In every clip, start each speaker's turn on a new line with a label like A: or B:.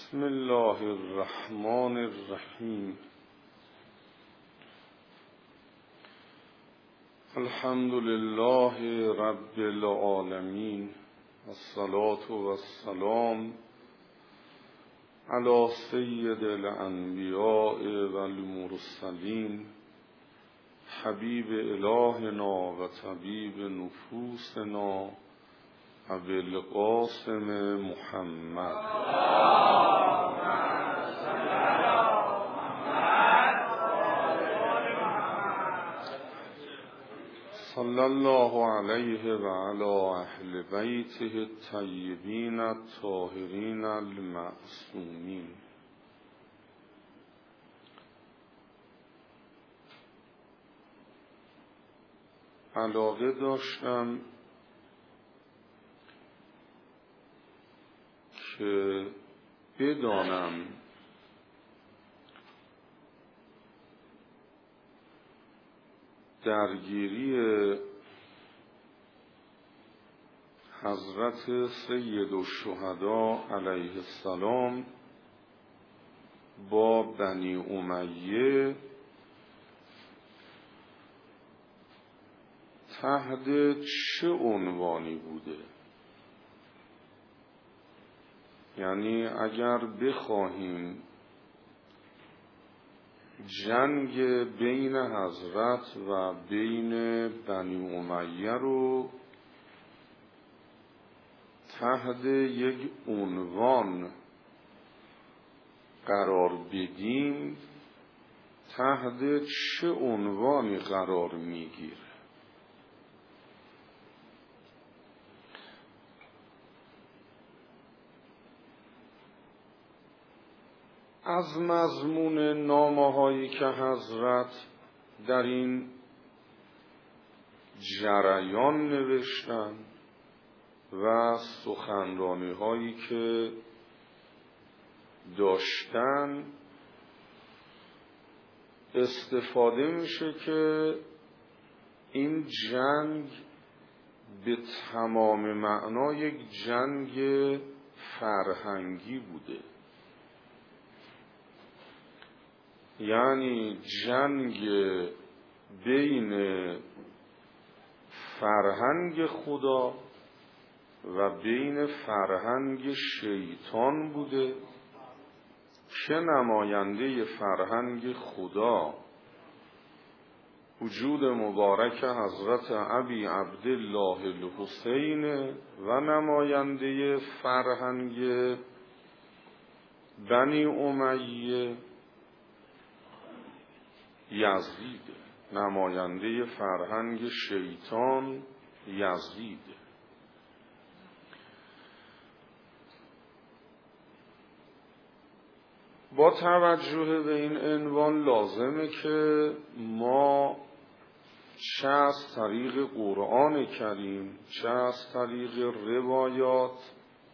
A: بسم الله الرحمن الرحیم. الحمد لله رب العالمین، الصلاة والسلام علی سید الانبیاء والمرسلین، حبیب الهنا و طبیب نفوسنا ابی القاسم محمد. صلی الله علیه و علی اهل بیته الطیبین الطاهرین المعصومین. علاقه داشتم که بدانم درگیری حضرت سید الشهدا علیه السلام با بنی امیه تحت چه عنوانی بوده؟ یعنی اگر بخواهیم جنگ بین حضرت و بین بنی امیه رو تحت یک عنوان قرار بدیم، تحت چه عنوانی قرار میگیره؟ از مضمون نامه‌هایی که حضرت در این جریان نوشتن و سخنرانی‌هایی که داشتن استفاده میشه که این جنگ به تمام معنا یک جنگ فرهنگی بوده، یعنی جنگ بین فرهنگ خدا و بین فرهنگ شیطان بوده که نماینده فرهنگ خدا وجود مبارک حضرت ابی عبدالله الحسین و نماینده فرهنگ بنی امیه یزید، نماینده فرهنگ شیطان یزید. با توجه به این عنوان لازمه که ما چه از طریق قرآن کریم چه از طریق روایات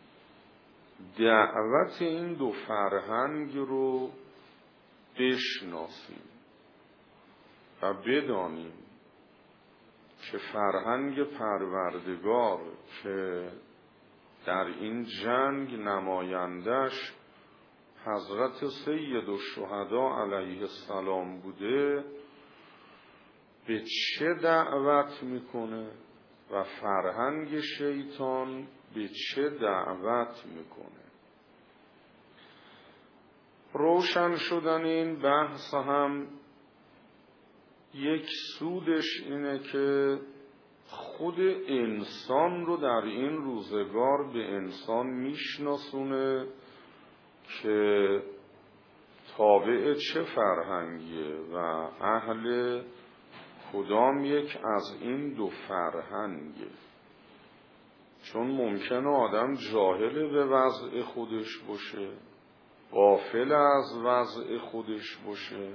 A: دعوت این دو فرهنگ رو بشناسیم و بدانیم که فرهنگ پروردگار که در این جنگ نمایندش حضرت سید الشهدا علیه السلام بوده به چه دعوت میکنه و فرهنگ شیطان به چه دعوت میکنه. روشن شدن این بحث هم یک سودش اینه که خود انسان رو در این روزگار به انسان میشناسونه که تابع چه فرهنگیه و اهل کدام یک از این دو فرهنگه. چون ممکنه آدم جاهل به وضع خودش باشه، غافل از وضع خودش باشه،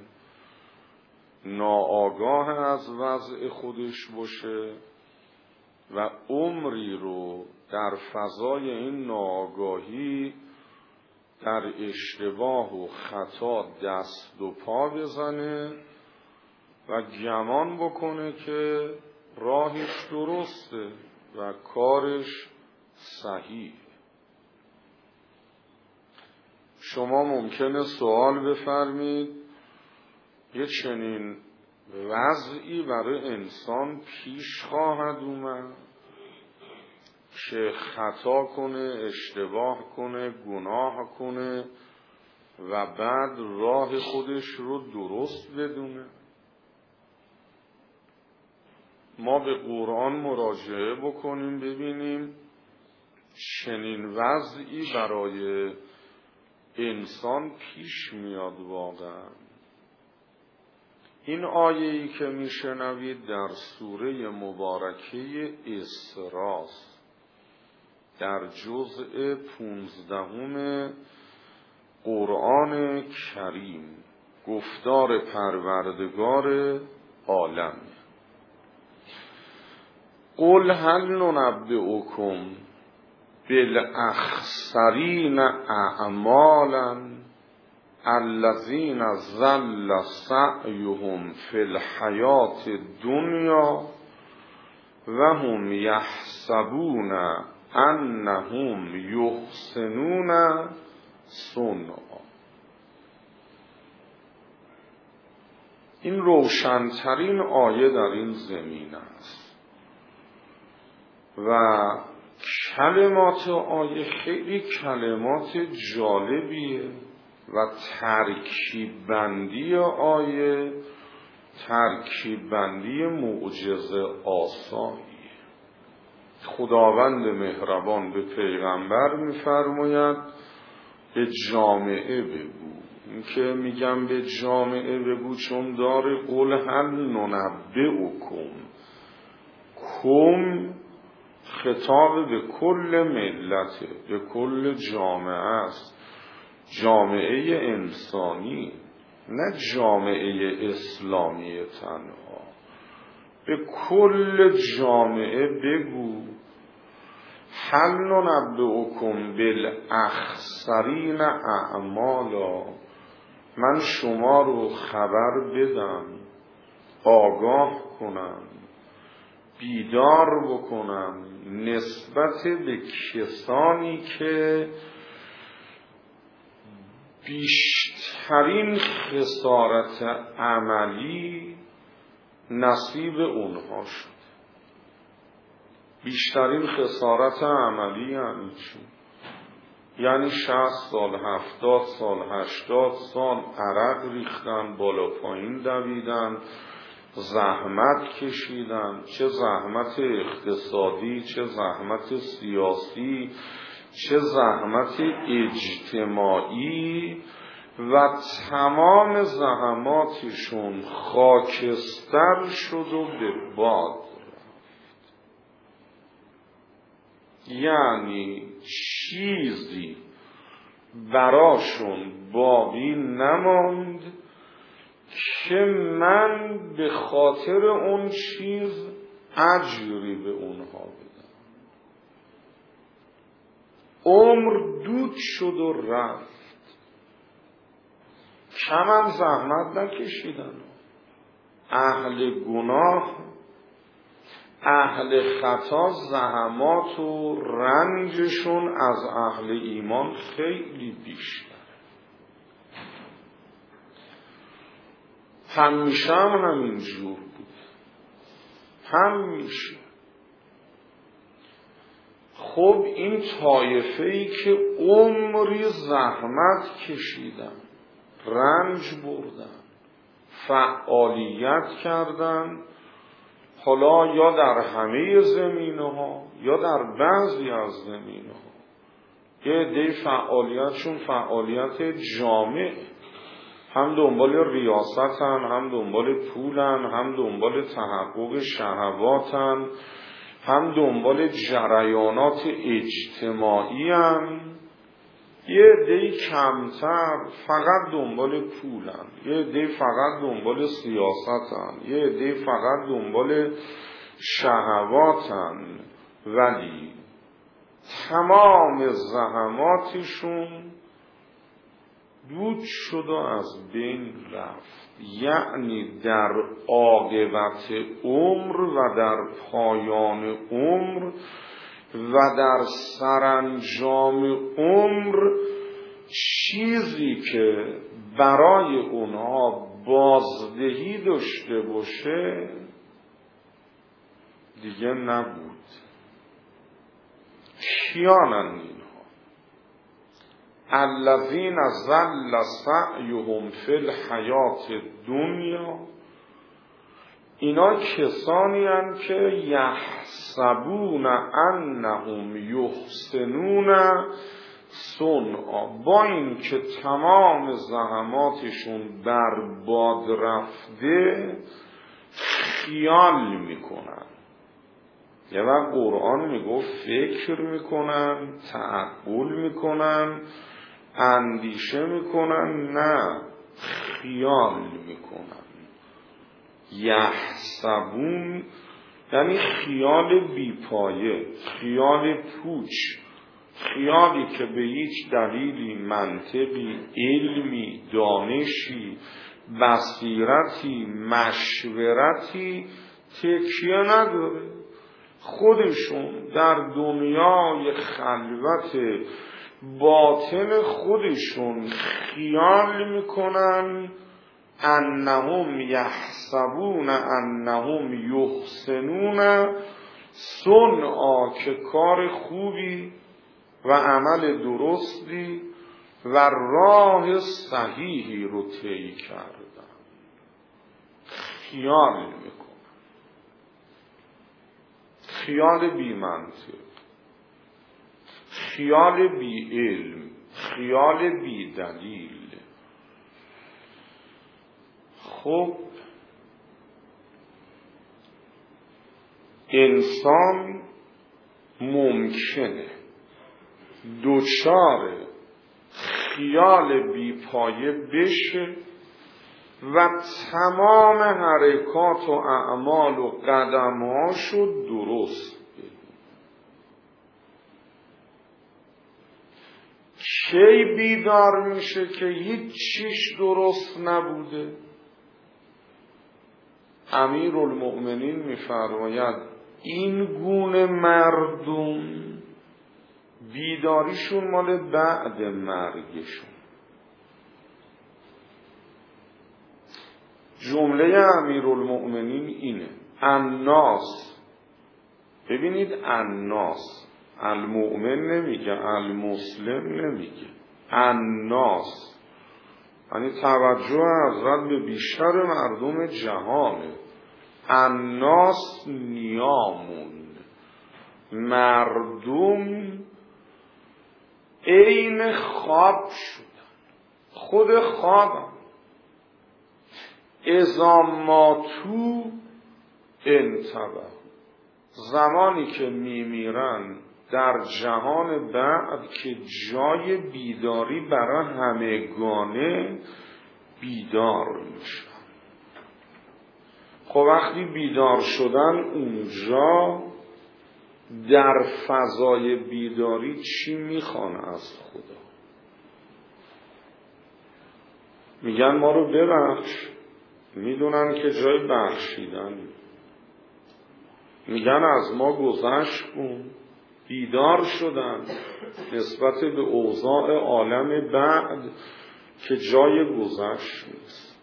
A: ناآگاه از وضع خودش باشه و عمری رو در فضای این ناآگاهی در اشتباه و خطا دست و پا بزنه و گمان بکنه که راهش درسته و کارش صحیح. شما ممکنه سوال بفرمید یه چنین وضعی برای انسان پیش خواهد اومد که خطا کنه، اشتباه کنه، گناه کنه و بعد راه خودش رو درست بدونه؟ ما به قرآن مراجعه بکنیم ببینیم چنین وضعی برای انسان پیش میاد واقعا. این آیه‌ای که میشنوید در سوره مبارکه اسراء در جزء 15 قرآن کریم، گفتار پروردگار عالم. قل هل ننبئکم بالاخسرین اعمالا الذین ضل سعیهم فی الحیاة الدنیا و هم یحسبون انهم یحسنون صنعا. این روشنترین آیه در این زمین است و کلمات آیه خیلی کلمات جالبیه و ترکیب بندی آیه ترکیب بندی معجزه آساییه. خداوند مهربان به پیغمبر می‌فرماید به جامعه بگو. این که میگم به جامعه بگو چون داره قل هل ننبئکم، کم خطاب به کل ملته، به کل جامعه است، جامعه انسانی، نه جامعه اسلامی تنها. به کل جامعه بگو هل ننبئکم بالاخسرین اعمالا، من شما رو خبر بدم، آگاه کنم، بیدار بکنم نسبت به کسانی که بیشترین خسارت عملی نصیب اونها شد. بیشترین خسارت عملی یعنی چی؟ یعنی 60 سال، 70 سال، 80 سال عرق ریختن، بالا پایین دویدن، زحمت کشیدن، چه زحمت اقتصادی، چه زحمت سیاسی، چه زحمت اجتماعی و تمام زحماتشون خاکستر شد و به باد رفت. یعنی چیزی براشون باقی نماند که من به خاطر اون چیز اجری به اونها بدم. عمر دود شد و رفت، کمم زحمت نکشیدن. اهل گناه، اهل خطا زحمات و رنجشون از اهل ایمان خیلی بیشتر. همیشه همین جور بود، همیشه. خب این طایفه‌ای که عمری زحمت کشیدن، رنج بردن، فعالیت کردن، حالا یا در همه زمینه‌ها یا در بعضی از زمینه‌ها، یه عده فعالیتشون فعالیت جامع، هم دنبال ریاستن، هم دنبال پولن، هم دنبال تحقق شهواتن، هم دنبال جریانات اجتماعی هن. یه عده کمتر فقط دنبال پولن، یه عده فقط دنبال سیاستن، یه عده فقط دنبال شهواتن، ولی تمام زحماتشون دود شد و از بین رفت. یعنی در عاقبت عمر و در پایان عمر و در سرانجام عمر چیزی که برای اونها بازدهی داشته باشه دیگه نبود. کیانن اینها؟ الذین ضل سعیهم فی الحیات الدنیا، اینا کسانی هستند که یحسبون انهم یحسنون صنعا، با این که تمام زحماتشون برباد رفته خیال میکنن. یه وقت قرآن میگفت فکر میکنن، تعقل میکنن، اندیشه میکنن، نه، خیال میکنن. یحسبون یعنی خیال بیپایه، خیال پوچ، خیالی که به هیچ دلیلی، منطقی، علمی، دانشی، بصیرتی، مشورتی تکیه نداره. خودشون در دنیای خلوت باطن خودشون خیال میکنن انهم یحسبون انهم یحسنون صنعا، که کار خوبی و عمل درستی و راه صحیحی رو طی کردن. خیال میکنن، خیال بی منطق، خیال بی علم، خیال بی دلیل. خب انسان ممکنه دچار خیال بی پایه بشه و تمام حرکات و اعمال و قدمهاشو درست بدونه. کی بیدار میشه که هیچ چیش درست نبوده؟ امیرالمؤمنین میفرماید این گونه مردم بیداریشون مال بعد مرگشون. جمله امیرالمؤمنین اینه: الناس. ببینید الناس، المؤمن نمیگه، المسلم نمیگه، الناس یعنی توجه حضرت به بیشتر مردم جهانه. الناس نیامون، مردم عین خواب شدن، خود خوابم. اذا ماتوا انتبهوا، زمانی که میمیرن در جهان بعد که جای بیداری برای همگانه، بیدار میشن. خب وقتی بیدار شدن اونجا در فضای بیداری چی میخوان از خدا؟ میگن ما رو ببخش، میدونن که جای بخشیدن، میگن از ما گذشت کن. بیدار شدن نسبت به اوضاع عالم بعد که جای گذشت نیست.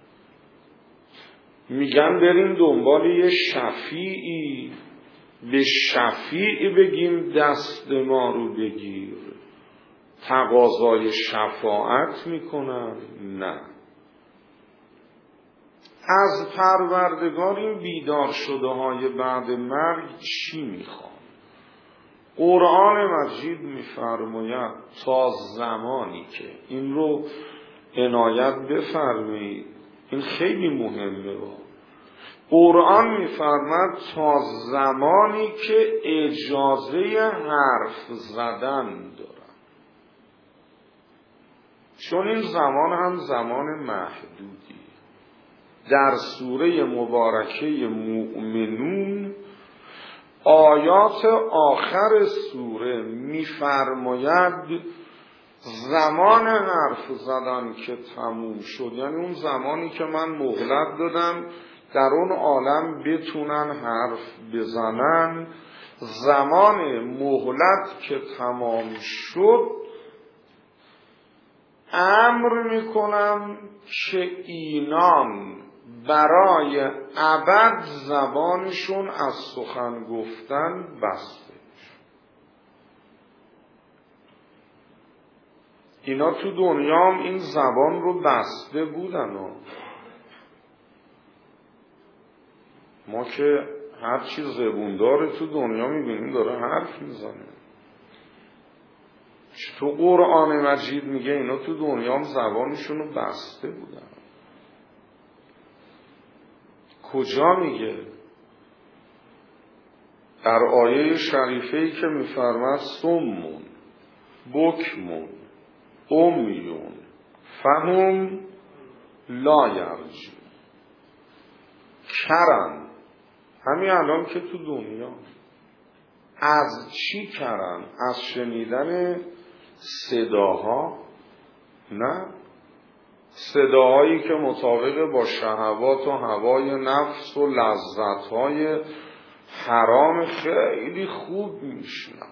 A: میگن بریم دنبال یه شفیعی، به شفیع بگیم دست ما رو بگیر. تقاضای شفاعت میکنن؟ نه. از پروردگار این بیدار شده های بعد مرگ چی میخوان؟ قرآن مجید میفرماید تا زمانی که، این رو عنایت بفرمایید، این خیلی مهمه. قرآن میفرماید تا زمانی که اجازه حرف زدن دارن، چون این زمان هم زمان محدودی. در سوره مبارکه مؤمنون آیات آخر سوره میفرماید زمان حرف زدن که تموم شد، یعنی اون زمانی که من مهلت دادم در اون عالم بتونن حرف بزنن، زمان مهلت که تمام شد امر میکنم که اینان برای ابد زبانشون از سخن گفتن بسته. اینا تو دنیا هم این زبان رو بسته بودن. ما که هر چی زبونداره تو دنیا میبینیم داره حرف میزنه. تو قرآن مجید میگه اینا تو دنیا هم زبانشون رو بسته بودن. کجا میگه؟ در آیه شریفه‌ای که میفرماد صمون بکمون امیون فهم لا یرجون. کرن، همین الان که تو دنیا از چی کرن؟ از شنیدن صداها؟ نه، صداهایی که مطابق با شهوات و هوای نفس و لذتهای حرام خیلی خوب میشنون.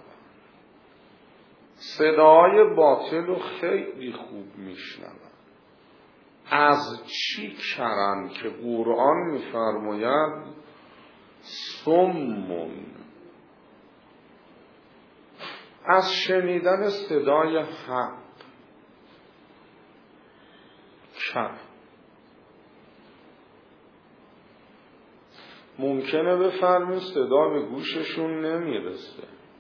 A: صداهای باطل رو خیلی خوب میشنون. از چی کرن که قرآن میفرماید صمون، از شنیدن صدای حق کرن. ممکنه بفرمید صدا به گوششون نمیرسه.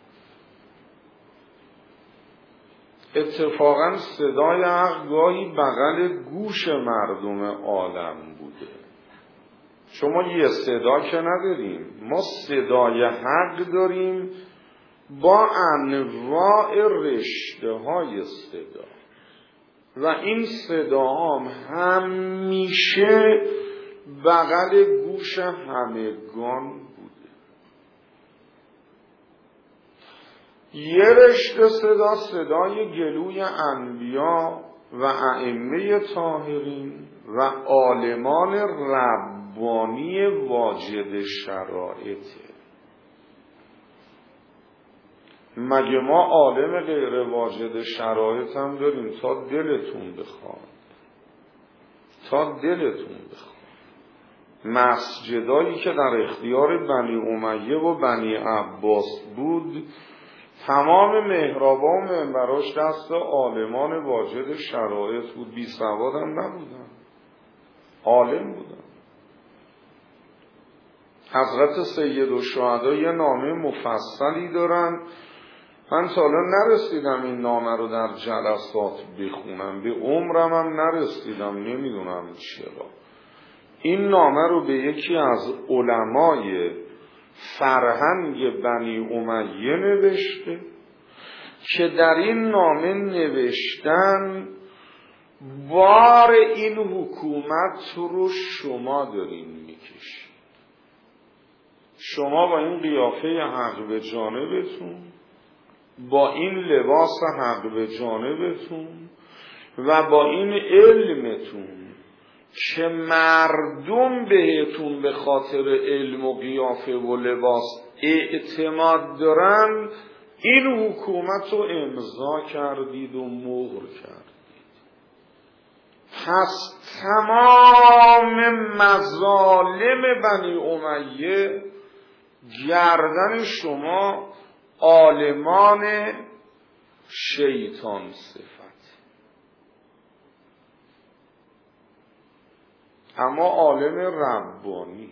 A: اتفاقا صدای حق گاهی بغل گوش مردم عالم بوده. شما یه صدا که نداریم، ما صدای حق داریم با انواع رشته های صدا و این صدا همیشه بغل گوش همگان بوده. یه رشته صدا، صدای گلوی انبیا و ائمه طاهرین و عالمان ربانی واجد شرایطه. مگه ما عالم غیر واجد شرایط هم داریم؟ تا دلتون بخواد، تا دلتون بخواد. مسجدایی که در اختیار بنی امیه و بنی عباس بود، تمام محرابا و منبراش دست عالمان واجد شرایط بود. بی سواد هم نبودن، عالم بودن. حضرت سید الشهدا یه نامه مفصلی دارن. من تا الان نرسیدم این نامه رو در جلسات بخونم، به عمرم هم نرسیدم، نمیدونم چرا. این نامه رو به یکی از علمای فرهنگ بنی امیه نوشته که در این نامه نوشتن بار این حکومت رو شما دارین میکشید. شما با این قیافه حق به جانبتون، با این لباس حق به جانبتون و با این علمتون که مردم بهتون به خاطر علم و قیافه و لباس اعتماد دارن، این حکومت رو امضا کردید و مهر کردید. پس تمام مظالم بنی امیه گردن شما عالمان شیطان صفت. اما عالم ربانی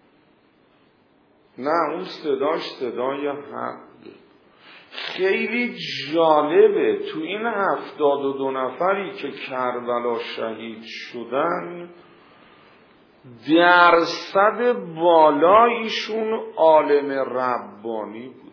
A: نه، اون صداش صدای حق. خیلی جالبه تو این 72 نفری که کربلا شهید شدن، درصد بالایشون عالم ربانی بودن.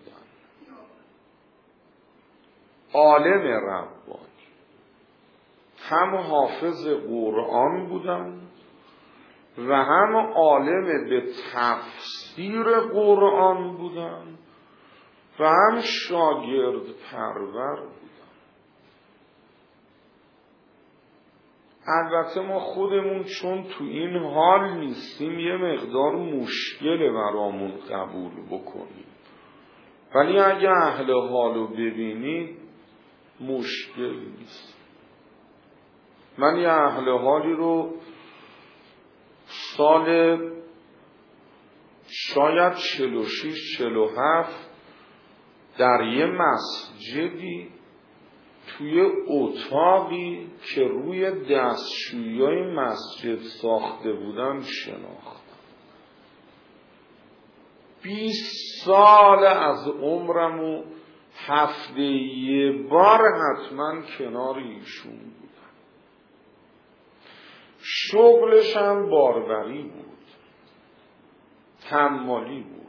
A: عالم ربانی، هم حافظ قرآن بودن و هم عالم به تفسیر قرآن بودن و هم شاگرد پرور بودن. البته ما خودمون چون تو این حال نیستیم یه مقدار مشکله برامون قبول بکنیم، ولی اگه اهل حالو ببینید مشکل نیست. من یه اهل حالی رو سال شاید 46-47 در یه مسجدی توی اتاقی که روی دستشویی مسجد ساخته بودن شناختم. 20 سال از عمرمو هفته یه بار حتما کنار ایشون بودم. شغلش هم باربری بود، حمالی بود،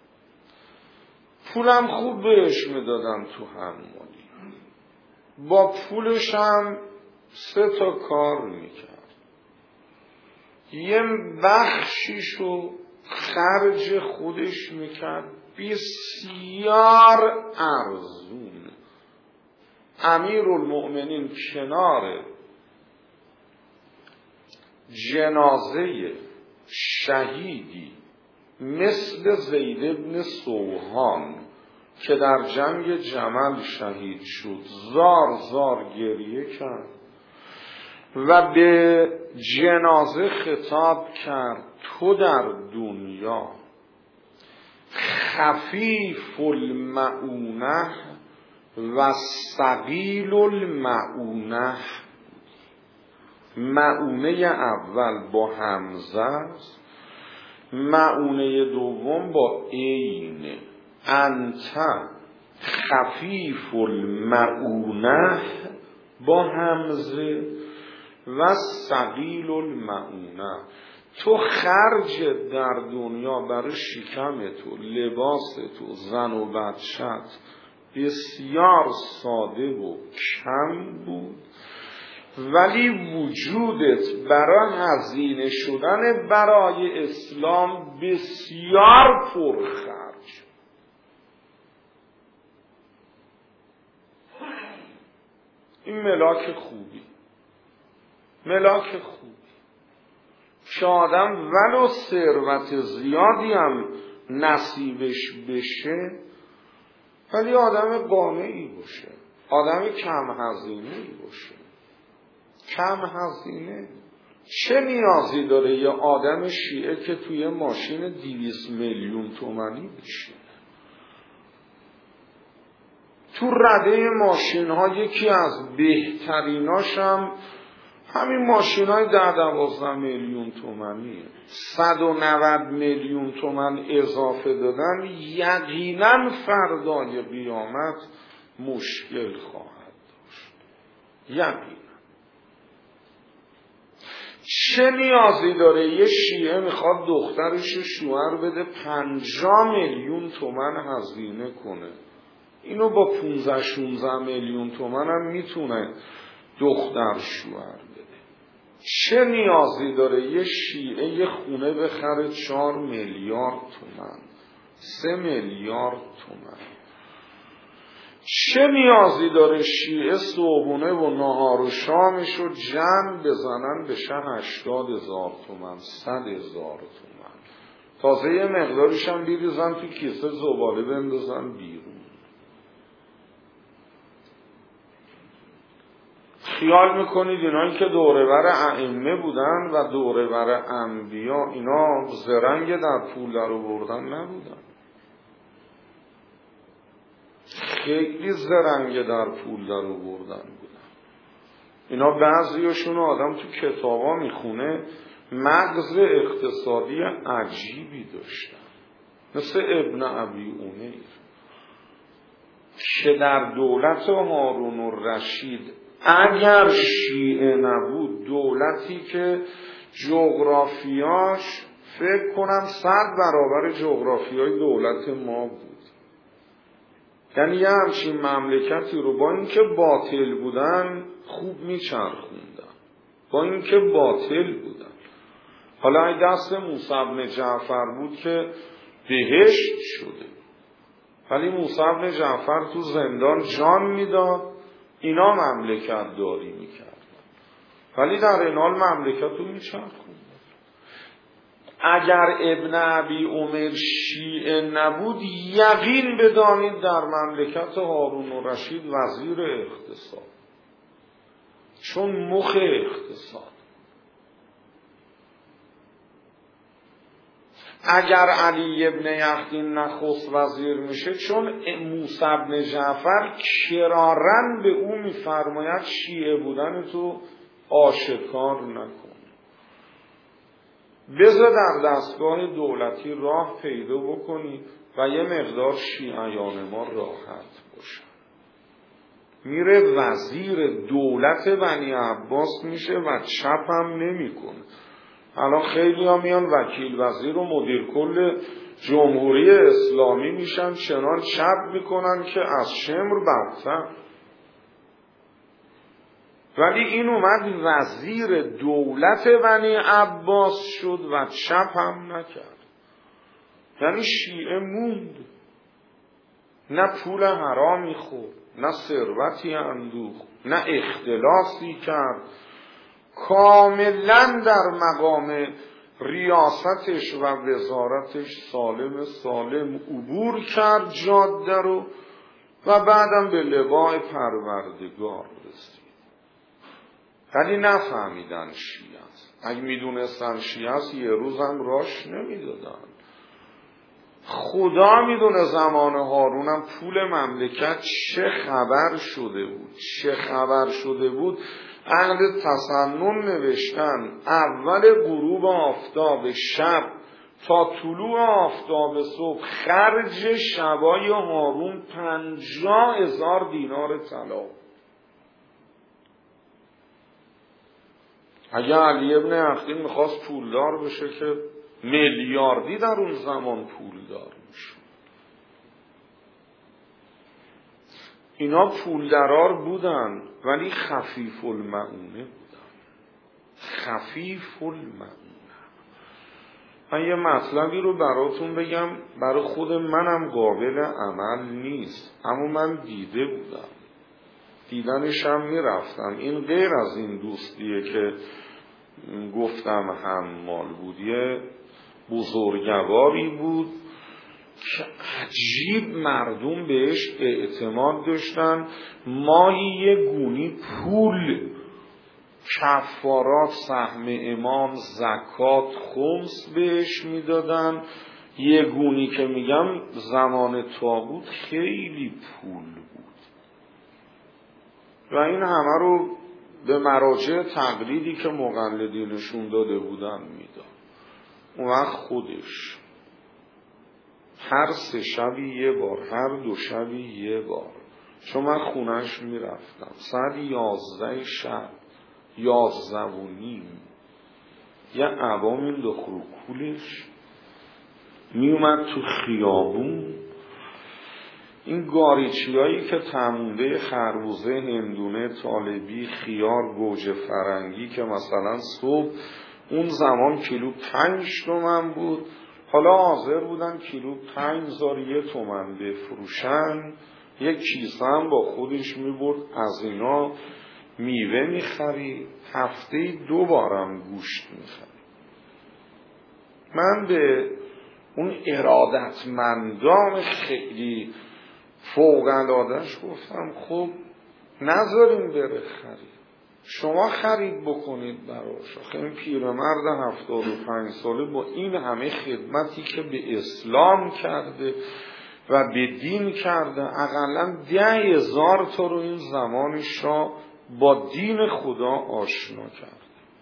A: پولم خوب بهش میدادن تو حمالی. با پولش هم 3 تا کار میکرد. یه بخشیشو خرج خودش میکرد بسیار ارزون. امیرالمؤمنین کنار جنازه شهیدی مثل زید بن سوحان که در جنگ جمل شهید شد زار زار گریه کرد و به جنازه خطاب کرد تو در دنیا خفیف المعونه و ثقیل المعونه. معونه اول با همزه است، معونه دوم با عین. انت خفیف المعونه با همزه و ثقیل المعونه. تو خرج در دنیا برای شکم تو، لباس تو، زن و بچت بسیار ساده و کم بود، ولی وجودت برای هزینه شدن برای اسلام بسیار پرخرج. این ملاک خوبی، ملاک خوبی که آدم ولو ثروت زیادی هم نصیبش بشه ولی آدم قانعی باشه، آدم کم هزینه‌ای باشه. کم هزینه چه نیازی داره یه آدم شیعه که توی ماشین 200 میلیون تومانی بشه؟ تو رده ماشین ها یکی از بهتریناش هم همین ماشین های 10-12 میلیون تومانیه. 190 میلیون تومان اضافه دادن یقینا فردای قیامت مشکل خواهد داشت. یقینا. چه نیازی داره یه شیعه میخواد دخترش شوهر بده 50 میلیون تومان هزینه کنه؟ اینو با 15-16 میلیون تومان هم میتونه دختر شوهر بده. چه نیازی داره یه شیعه یه خونه بخره 4 میلیارد تومان، 3 میلیارد تومان؟ چه نیازی داره شیعه صبحونه و نهار و شامش رو جمع بزنن بشه 80,000 تومان، 100,000 تومان؟ تازه یه مقدارش هم بریزن تو کیسه زباله بندازن بیرون. خیال میکنید اینایی که دوره‌بر ائمه بودن و دوره‌بر انبیا اینا زرنگ در پول در آوردن نبودن؟ خیلی زرنگ در پول در آوردن بودن. اینا بعضیاشون آدم تو کتابا میخونه مغز اقتصادی عجیبی داشتن، مثل ابن ابی اونیر که در دولت هارون الرشید اگر شیعه نبود، دولتی که جغرافیاش فکر کنم 100 برابر جغرافیای دولت ما بود، یعنی یه همچین مملکتی رو با اینکه باطل بودن خوب میچرخوندن، با اینکه باطل بودن. حالا این دست موسی بن جعفر بود که بهشت شده، ولی موسی بن جعفر تو زندان جان میداد، اینا مملکت داری میکردن، ولی در این حال مملکت رو میچرخوندن. اگر ابن ابی عمر شیعه نبود، یقین بدانید در مملکت هارون الرشید وزیر اقتصاد چون مخ اقتصاد. اگر علی ابن یحیی نخست وزیر میشه، چون موسی بن جعفر کرارن به او میفرماید شیعه بودن تو آشکار نکن، بذار در دستگاه دولتی راه پیدا بکنی و یه مقدار شیعیان ما راحت باشن. میره وزیر دولت بنی عباس میشه و چپ هم نمیکنه. الان خیلی ها میان وکیل وزیر و مدیر کل جمهوری اسلامی میشن، چنان چپ میکنن که از شمر بدتر. ولی این اومد وزیر دولت بنی عباس شد و چپ هم نکرد. یعنی شیعه موند، نه پول حرامی خورد، نه ثروتی اندوخت، نه اختلاسی کرد، کاملا در مقام ریاستش و وزارتش سالم عبور کرد جاده رو و بعدم به لواء پروردگار رسید. ولی نفهمیدن شیعه است. اگه میدونستن شیعه است یه روزم راش نمیدادن. خدا میدونه زمان هارونم پول مملکت چه خبر شده بود. اهل تسنن نوشتن اول غروب آفتاب شب تا طلوع آفتاب صبح خرج شبای هارون 50,000 دینار طلا. اگه علی ابن یحیی میخواست پولدار بشه که میلیاردی در اون زمان پولدار میشه. اینا پولدارار بودن ولی خفیف المعونه بودن. خفیف المعونه. من یه مطلبی رو براتون بگم، برای خود منم قابل عمل نیست، اما من دیده بودم، دیدنشم میرفتم. این غیر از این دوستیه که گفتم حمال بود، یه بزرگواری بود که عجیب مردم بهش اعتماد داشتن. ماهی یه گونی پول، کفارات، سهم امام، زکات، خمس بهش میدادن. یه گونی که میگم زمان طاغوت خیلی پول بود و این همه رو به مراجع تقلیدی که مقلدینشون داده بودن میداد. اون وقت خودش هر 3 شبی یه بار، هر 2 شبی یه بار، چون من خونش میرفتم ساعت 11 شب، 11:30، یه عبا مینداخت رو کولش، میومد تو خیابون. این گاریچی هایی که تمونده خربوزه، هندونه، طالبی، خیار، گوجه فرنگی که مثلا صبح اون زمان کیلو 5 تومن بود، حالا حاضر بودن کیلو 5,001 تومن بفروشن. یک کیسه هم با خودش میبرد، از اینا میوه میخرید، هفته 2 بارم گوشت میخرید. من به اون ارادتمندان خیلی فوق‌العاده‌اش گفتم خب نذاریم بره خرید، شما خرید بکنید براش. آخه این پیرمرد 75 ساله با این همه خدمتی که به اسلام کرده و به دین کرده، اقلا 10,000 تا رو این زمان شاه با دین خدا آشنا کرد.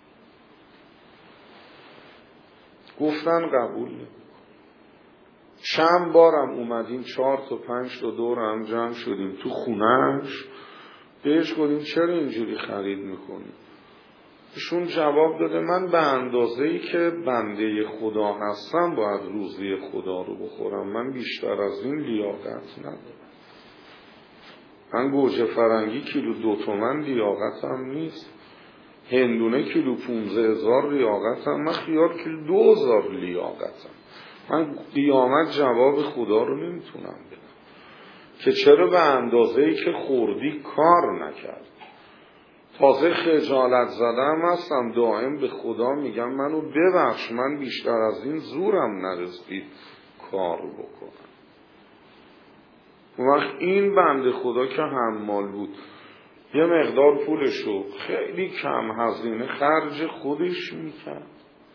A: گفتن قبول نمی. چند بارم اومدیم 4 تا 5 تا دور هم جمع شدیم تو خونهش، بهش گفتیم چرا اینجوری خرید میکنی؟ ایشون جواب داده من به اندازه‌ای که بنده خدا هستم باید روزی خدا رو بخورم، من بیشتر از این لیاقت ندارم. من گوجه فرنگی کیلو 2 تومن لیاقتم نیست، هندونه کیلو 15,000 لیاقتم، من خیار کیلو 2,000 لیاقتم. من قیامت جواب خدا رو نمیتونم بدم که چرا به اندازه‌ای که خوردی کار نکرد. تازه خجالت زدم هستم، دائم به خدا میگم منو ببخش، من بیشتر از این زورم نرسید کار بکنم. اون وقت این بنده خدا که حمال بود یه مقدار پولشو خیلی کم هزینه خرج خودش میکرد،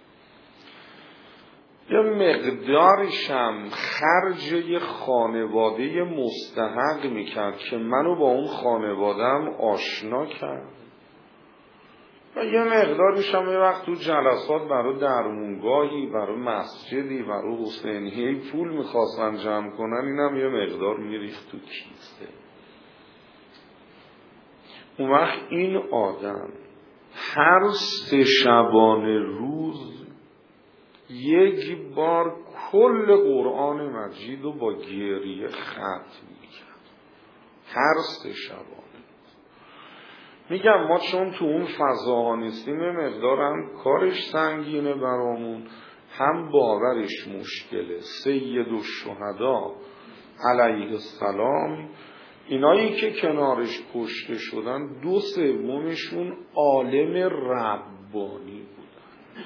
A: یه مقدارشم خرج یه خانواده مستحق میکرد که منو با اون خانواده‌ام آشنا کرد، و یه مقدارشم یه وقت تو جلسات برای درمونگاهی، برای مسجدی، برای حسینیهی پول میخواستن جمع کنن، اینم یه مقدار میریخت تو کیسه. اون وقت این آدم هر 3 شبانه روز یک بار کل قرآن مجید رو با گریه ختم میکرد، هر 3 شبانه. میگم ما چون تو اون فضاها نیستیم مقدار هم کارش سنگینه برامون، هم باورش مشکله. سید الشهدا علیه السلام اینایی که کنارش کشته شدن 2/3 عالم ربانی بودن،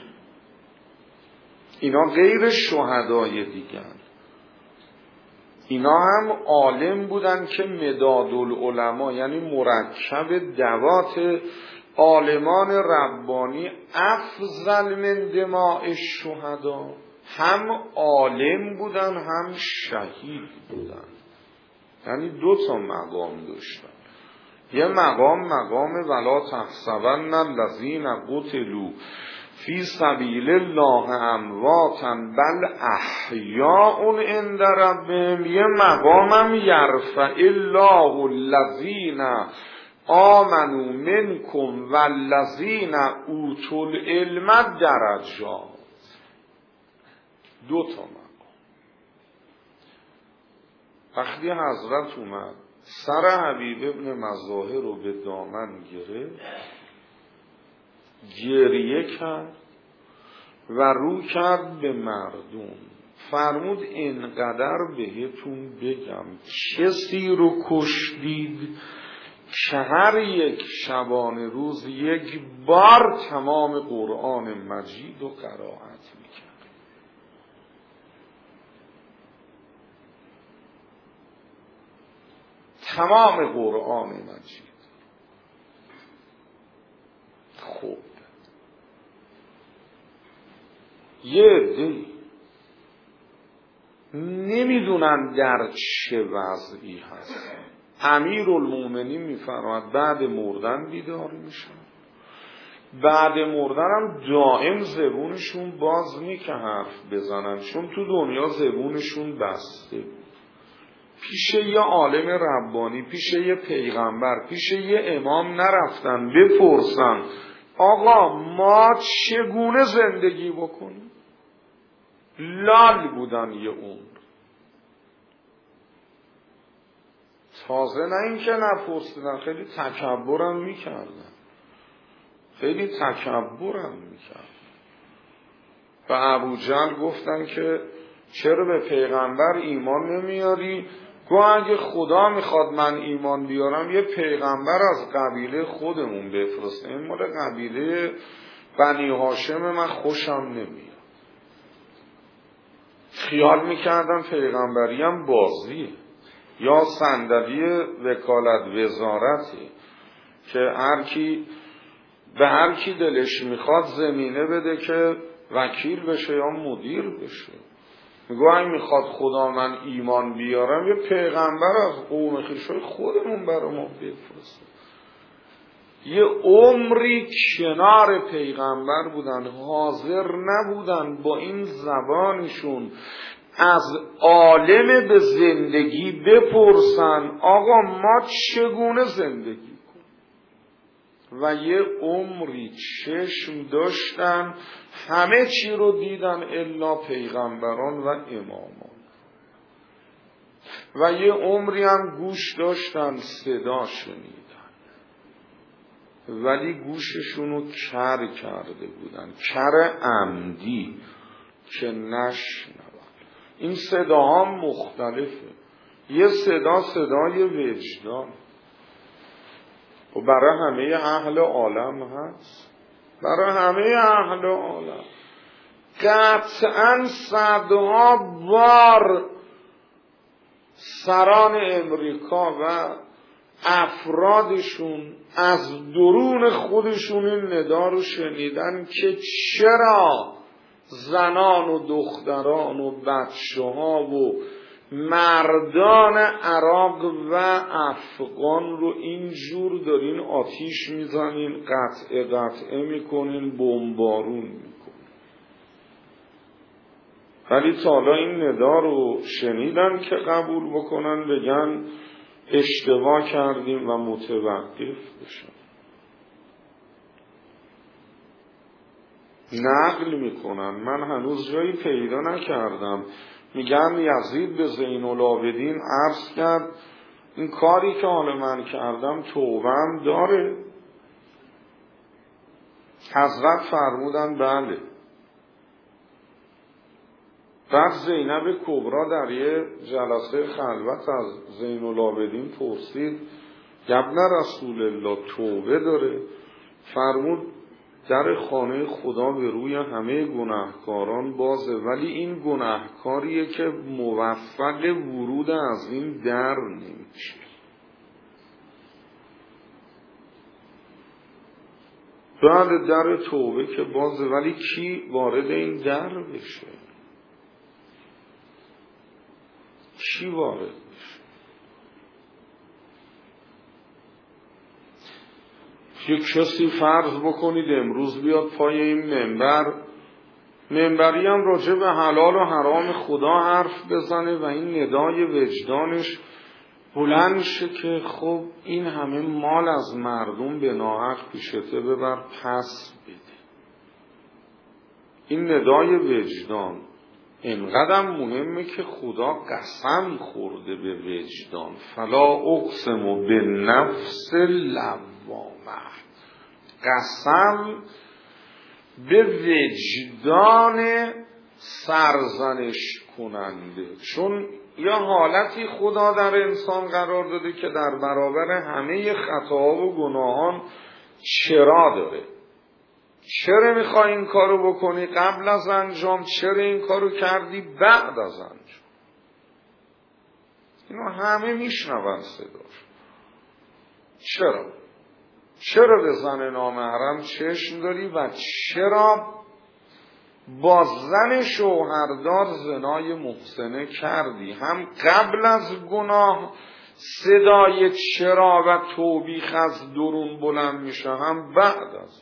A: اینا غیر شهدای دیگر، اینا هم عالم بودن که مداد العلماء، یعنی مرکب دوات عالمان ربانی افضل من دماء الشهدا، هم عالم بودن هم شهید بودن، یعنی 2 مقام داشتن. یه مقام ولا تحسبن الذین قتلوا فی سبیل الله امواتا بل احیاء عند ربهم، یه مقامم یرفع الله الذین آمنوا منکم والذین اوتوا العلم درجات. 2 مقام. وقتی حضرت اومد سر حبیب ابن مظاهر رو به دامن گرفت، گریه کرد و رو کرد به مردم، فرمود اینقدر بهتون بگم کسی رو کشتید که هر یک شبانه روز یک بار تمام قرآن مجید رو قرائت میکرد. تمام قرآن مجید. خب یه عده‌ای نمیدونن در چه وضعی هست. امیرالمومنین میفرماد بعد مردن بیدار میشن، بعد مردن هم دائم زبونشون باز که حرف بزنن، چون تو دنیا زبونشون بسته بود. پیش یه عالم ربانی، پیش یه پیغمبر، پیش یه امام نرفتن بپرسن آقا ما چگونه زندگی بکنیم؟ لال بودن یه عمر. تازه نه این که نپرسیدن، خیلی تکبرم میکردن، خیلی تکبرم میکردن. و ابوجهل گفتن که چرا به پیغمبر ایمان نمیاری؟ گو اگه خدا میخواد من ایمان بیارم یه پیغمبر از قبیله خودمون بفرسته، این مال قبیله بنی هاشم من خوشم نمیاد. خیال میکردن پیغمبری هم بازیه یا صندلی وکالت وزارتی که به هر کی دلش میخواد زمینه بده که وکیل بشه یا مدیر بشه. میگو اگه میخواد خدا من ایمان بیارم یه پیغمبر از قوم خویشای خودمون برای ما بفرسته. یه عمری کنار پیغمبر بودن، حاضر نبودن با این زبانشون از عالم به زندگی بپرسن آقا ما چگونه زندگی کنیم. و یه عمری چشم داشتن همه چی رو دیدن الا پیغمبران و امامان، و یه عمری هم گوش داشتن صدا شنیدن ولی گوششون رو کر کرده بودن، کر عمدی که نشنون. این صداها مختلفه. یه صدا صدای وجدان و برای همه اهل عالم هست، برای همه اهل عالم. قطعاً صدها بار سران امریکا و افرادشون از درون خودشون این ندا رو شنیدن که چرا زنان و دختران و بچه ها و مردان عراق و افغان رو اینجور دارین آتیش میزنین، قطعه میکنین، بمبارون میکنین. ولی تا حالا این ندا رو شنیدن که قبول بکنن، بگن اشتباه کردیم و متوقف بشن. نقل میکنن، من هنوز جایی پیدا نکردم، میگن یزید به زین العابدین عرض کرد این کاری که حالا من کردم توبه‌ام داره؟ حضرت فرمودن بله. بعد زینب کبرا در یه جلسه خلوت از زین العابدین پرسید ابن رسول الله توبه داره؟ فرمود در خانه خدا به روی همه گناهکاران بازه، ولی این گناهکاریه که موفق ورود از این در نمیشه. بعد در توبه که بازه، ولی کی وارد این در بشه؟ کی وارد بشه؟ یک کسی فرض بکنید امروز بیاد پای این منبری هم راجع به حلال و حرام خدا حرف بزنه و این ندای وجدانش بلند شه که خب این همه مال از مردم به ناحق پیشته ببر پس بده. این ندای وجدان اینقدر مهمه که خدا قسم خورده به وجدان، فلا اقسم بالنفس لوامه، قسم به وجدان سرزنش کننده. چون یه حالتی خدا در انسان قرار داده که در برابر همه خطاها و گناهان چرا داره. چرا میخوای این کارو بکنی قبل از انجام؟ چرا این کارو کردی بعد از انجام؟ اینو همه میشنون صداش. چرا به زن نامحرم چشم داری و چرا با زن شوهردار زنای محسنه کردی؟ هم قبل از گناه صدای چرا و توبیخ از درون بلند میشه، هم بعد از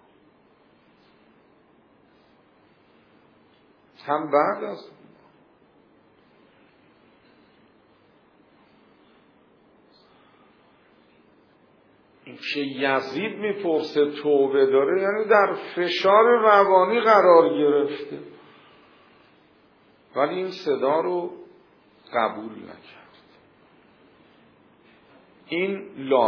A: این که یزید میپرسه توبه داره، یعنی در فشار روانی قرار گرفته، ولی این صدا رو قبول نکرد. این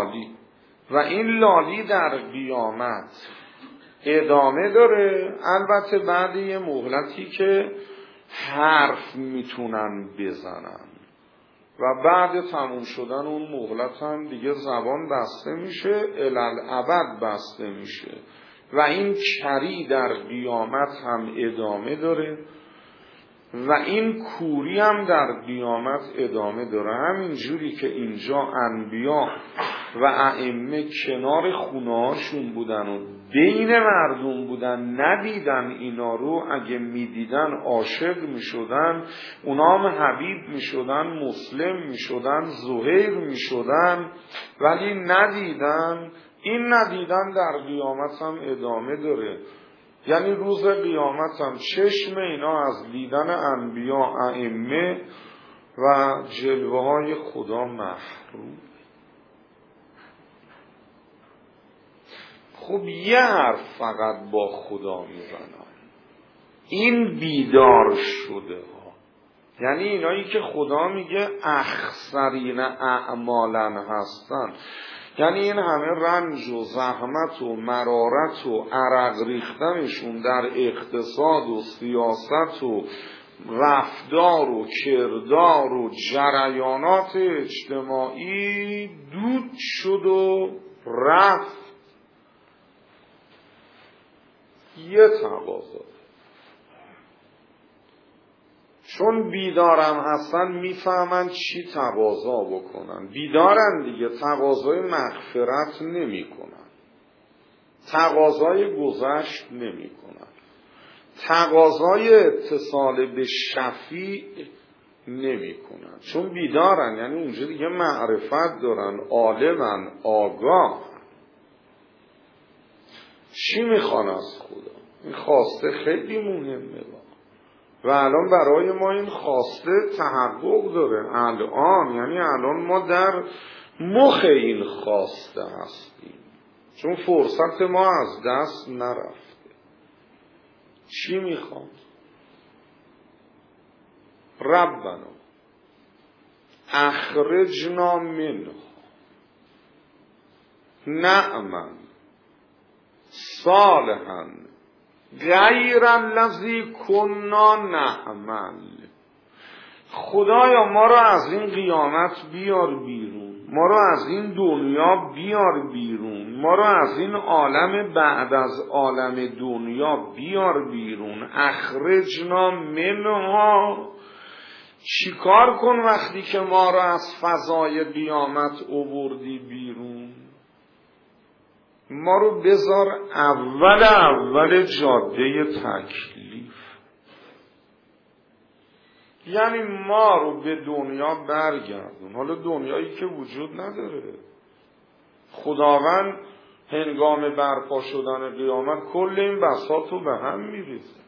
A: لالی در قیامت ادامه داره، البته بعد یه مهلتی که حرف میتونن بزنن و بعد تموم شدن اون مهلت هم دیگه زبان بسته میشه، الالعبد بسته میشه و این کری در قیامت هم ادامه داره و این کوری هم در قیامت ادامه داره. همین جوری که اینجا انبیا و ائمه کنار خونه‌هاشون بودن و بین مردم بودن، ندیدن اینا رو، اگه میدیدن عاشق میشدن، اونا هم حبیب میشدن، مسلم میشدن، زهیر میشدن، ولی ندیدن. این ندیدن در قیامت هم ادامه داره، یعنی روز قیامت هم چشم اینا از دیدن انبیا، ائمه و جلوه های خدا محروم. خب یه حرف فقط با خدا میزنن، این بیدار شده ها، یعنی اینایی که خدا میگه اخسرین اعمالا هستن، یعنی این همه رنج و زحمت و مرارت و عرق ریختنشون در اقتصاد و سیاست و رفتار و کردار و جریانات اجتماعی دود شد و رفت. یه تقاضا، چون بیدارم هستن میفهمن چی تقاضا بکنن. بیدارن دیگه، تقاضای مغفرت نمی کنن، تقاضای گذشت نمی کنن، تقاضای اتصال به شفیع نمی کنن. چون بیدارن یعنی اونجا دیگه معرفت دارن، عالمن، آگاه. چی میخوان از خدا؟ این خواسته خیلی مهمه و الان برای ما این خواسته تحقق داره الان، یعنی الان ما در مخ این خواسته هستیم، چون فرصت ما از دست نرفته. چی میخواد؟ ربنا اخرجنا منه نعما صالحا غیر الذی کنا نعمل. خدایا ما رو از این قیامت بیار بیرون، ما رو از این دنیا بیار بیرون، ما رو از این عالم بعد از عالم دنیا بیار بیرون. اخرجنا منها، چیکار کن وقتی که ما رو از فضای قیامت آوردی بیرون؟ ما رو بذار اول جاده تکلیف، یعنی ما رو به دنیا برگردون. حالا دنیایی که وجود نداره، خداوند هنگام برپا شدن قیامت کل این بساط رو به هم میریزه.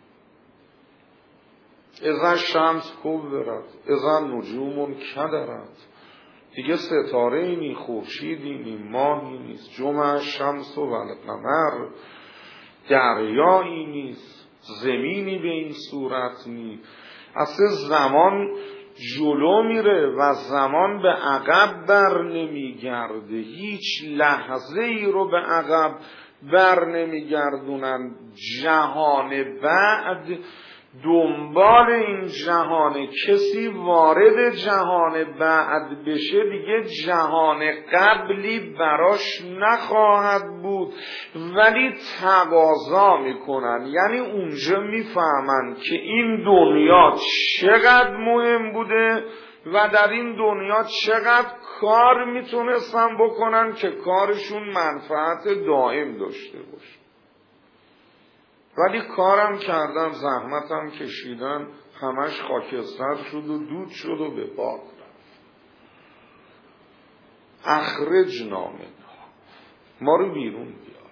A: اذا شمس کورت اذا نجوم کدرت، دیگه ستاره اینی، خورشیدی نی، ماهی نیست، جمع شمس و القمر، دریایی نیست، زمینی به این صورت نی. اصلا زمان جلو میره و زمان به عقب بر نمیگرده، هیچ لحظه ای رو به عقب بر نمیگردونن. جهان بعد دنبال این جهان، کسی وارد جهان بعد بشه دیگه جهان قبلی براش نخواهد بود، ولی تقاضا میکنن. یعنی اونجا میفهمن که این دنیا چقدر مهم بوده و در این دنیا چقدر کار میتونستن بکنن که کارشون منفعت دائم داشته باشه. ولی کارم کردن، زحمتم کشیدن، همش خاکستر شد و دود شد و به باد رفت. اخرجنا منها، ما رو بیرون بیار،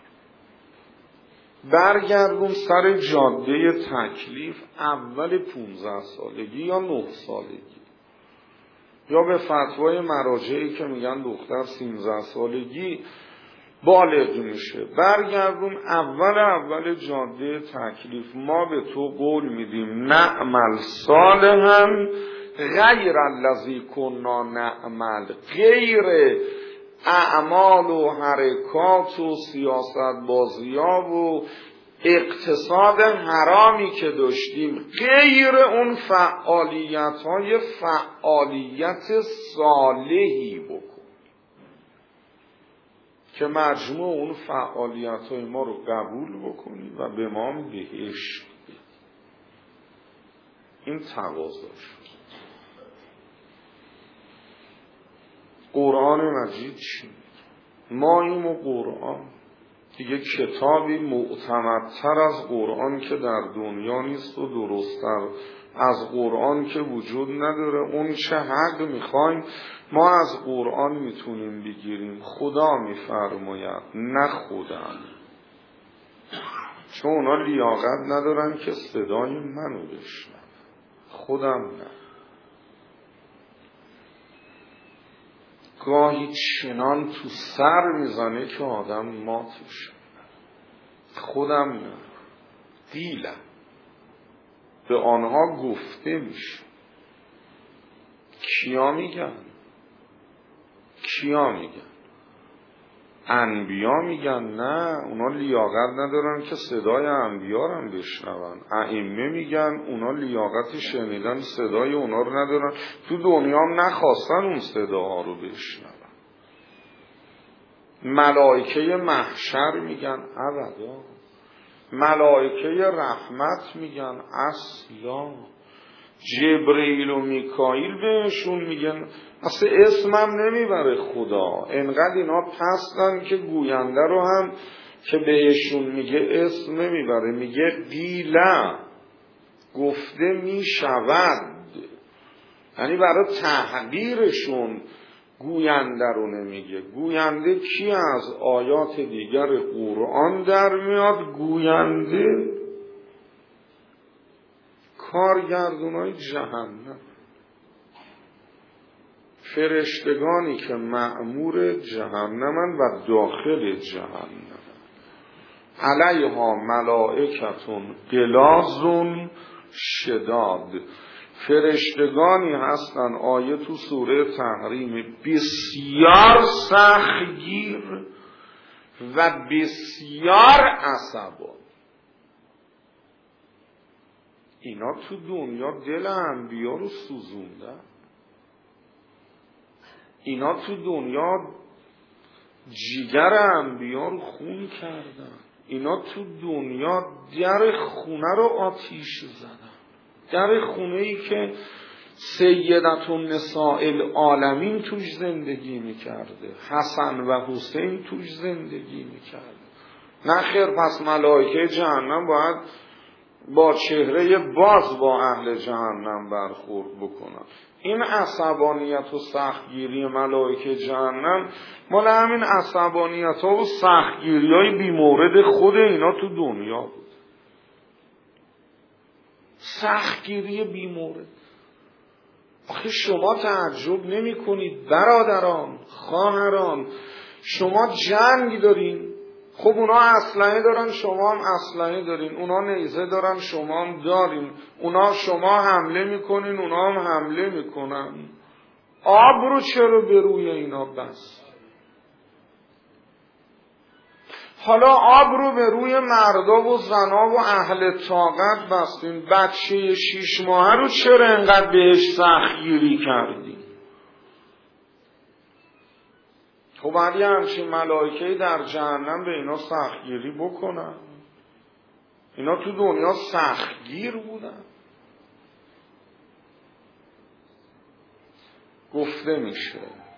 A: برگردون سر جاده تکلیف اول 15 سالگی یا 9 سالگی، یا به فتوای مراجعی که میگن دختر 13 سالگی بالغ میشه. برگردون اول جاده تکلیف. ما به تو قول میدیم نعمل صالحا غیر الذی کنا نعمل، غیر اعمال و حرکات و سیاست بازی‌ها و اقتصاد حرامی که داشتیم، غیر اون فعالیت‌های فعالیت صالحی بکن که مجموع اون فعالیت‌های ما رو قبول بکنی و به ما بهشت بدی. این تقاضا شد. قرآن مجید چی؟ ما این و قرآن دیگه کتابی معتمدتر از قرآن که در دنیا نیست و درست‌تر از قرآن که وجود نداره. اون چه حق میخوایم ما از قرآن میتونیم بگیریم. خدا میفرماید نه خودم، چون اونا لیاقت ندارن که صدای منو بشنون، خودم نه. گاهی چنان تو سر میزنه که آدم ماتش، خودم نه، دیلم به آنها گفته میشه. کیا میگن؟ انبیا میگن نه، اونا لیاقت ندارن که صدای انبیا رو بشنون. ائمه میگن اونا لیاقت شنیدن صدای اونا رو ندارن، تو دنیا هم نخواستن اون صداها رو بشنون. ملائکه محشر میگن ابدا، ملائکه رحمت میگن اصلا. جبرئیل و میکائیل بهشون میگن. اصلا اسمم نمیبره خدا، انقدر اینا پستن که گوینده رو هم که بهشون میگه اسم نمیبره، میگه قیله، گفته میشود، یعنی برای تحقیرشون گوینده رو نمیگه. گوینده کی از آیات دیگر قرآن در میاد؟ گوینده کارگردونای جهنم، فرشتگانی که مأمور جهنمن و داخل جهنم. علیها ملائکتون غلاظ شداد، فرشتگانی هستن، آیه تو سوره تحریم، بسیار سختگیر و بسیار عصبانی. اینا تو دنیا دل انبیا رو سوزوندن، اینا تو دنیا جیگر انبیا رو خون کردن، اینا تو دنیا در خونه رو آتیش زدن، در خونه‌ای که سیدت النساء العالمین توش زندگی میکرده، حسن و حسین توش زندگی میکرده. نخیر، پس ملائکه جهنم باید با چهره باز با اهل جهنم برخورد بکنن. این عصبانیت و سختگیری ملائکه جهنم مال همین عصبانیت ها و سختگیری های بی مورد خود اینا تو دنیا بود. سختگیری بی مورد. آخه شما تعجب نمی کنید برادران، خواهران، شما جنگ دارین، خب اونا اسلحه دارن، شما هم اسلحه دارین، اونا نیزه دارن، شما هم دارین، اونا شما حمله میکنین، اونا هم حمله میکنن. آب رو چرا به روی اینا بس؟ حالا آب رو به روی مردا و زنا و اهل طاقت بستین، بچه 6 ماهه رو چرا انقدر بهش سختگیری کردین؟ خب اگه همچین ملائکه‌ای در جهنم به اینا سختگیری بکنن، اینا تو دنیا سختگیر بودن. گفته میشه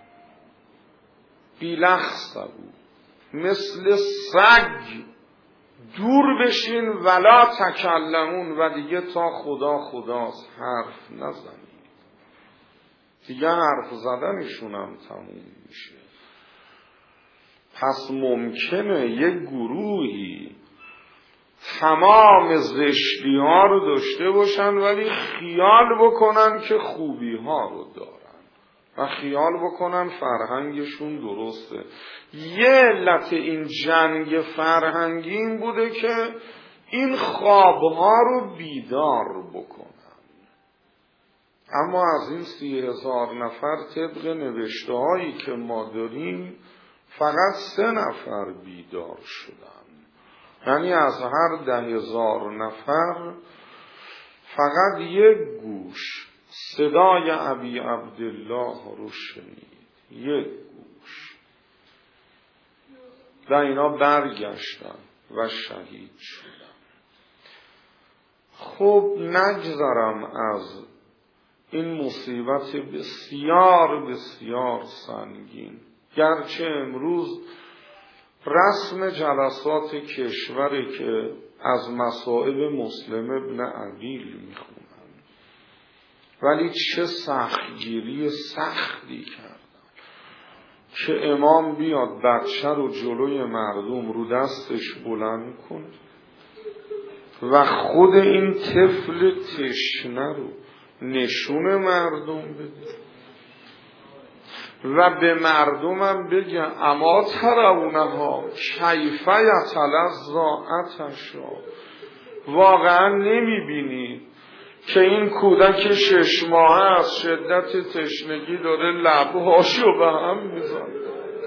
A: بیلخصه بود، مثل سگ دور بشین ولا تکلمون، و دیگه تا خدا خداست حرف نزنید. دیگه حرف زدنشون هم تموم میشه. پس ممکنه یک گروهی تمام زشتی ها رو داشته باشن ولی خیال بکنن که خوبی ها رو دارن و خیال بکنن فرهنگشون درسته. یه علت این جنگ فرهنگی این بوده که این خوابها رو بیدار بکنن. اما از این 30,000 نفر طبق نوشته هایی که ما داریم فقط 3 نفر بیدار شدن، یعنی از هر 10,000 نفر فقط 1 گوش صدای ابی عبدالله رو شنید، 1 گوش، و اینا برگشتن و شهید شدن. خب نگذرم از این مصیبت بسیار بسیار سنگین، گرچه امروز رسم جلسات کشوری که از مصائب مسلم ابن عقیل میخونن، ولی چه سختگیری سختی کردن که امام بیاد بچه رو جلوی مردم رو دستش بلند کنه و خود این طفل تشنه رو نشون مردم بده و به مردمم بگه اما ترونها کیف یتلظی عطشا، واقعا نمیبینی که این کودک 6 ماهه از شدت تشنگی داره لبهاشو به هم میزنه.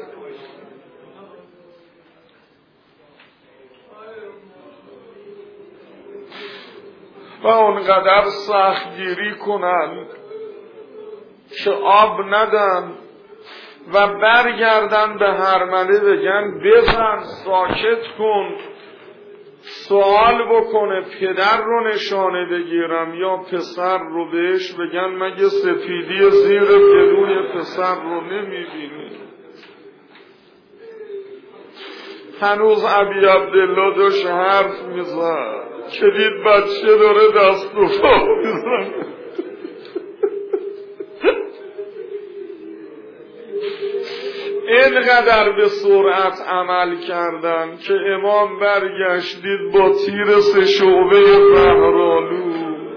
A: و اونقدر سختگیری کنن که آب ندن و برگردن به هرمله بگن بزن ساکت کن، سوال بکنه پدر رو نشانه بگیرم یا پسر رو، بهش بگن مگه سفیدی زیر گلوی پسر رو نمیبینی؟ هنوز ابی عبدالله داشت حرف میزد که دید بچه داره دست و پا میزنه. اینقدر به سرعت عمل کردن که امام برگشت دید با تیر 3 شعبه زهرآلو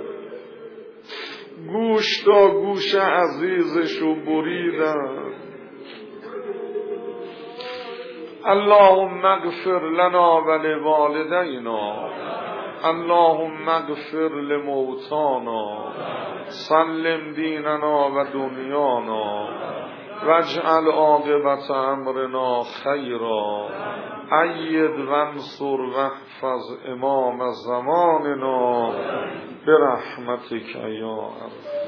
A: گوش تا گوش عزیزشو بریدن. اللهم اغفر لنا ولوالدینا، اللهم اغفر لموتانا، سلم دیننا و دنیانا، واجعل عاقبت امرنا خیرا، اید وانصر واحفظ امام زماننا برحمتک یا ارحم.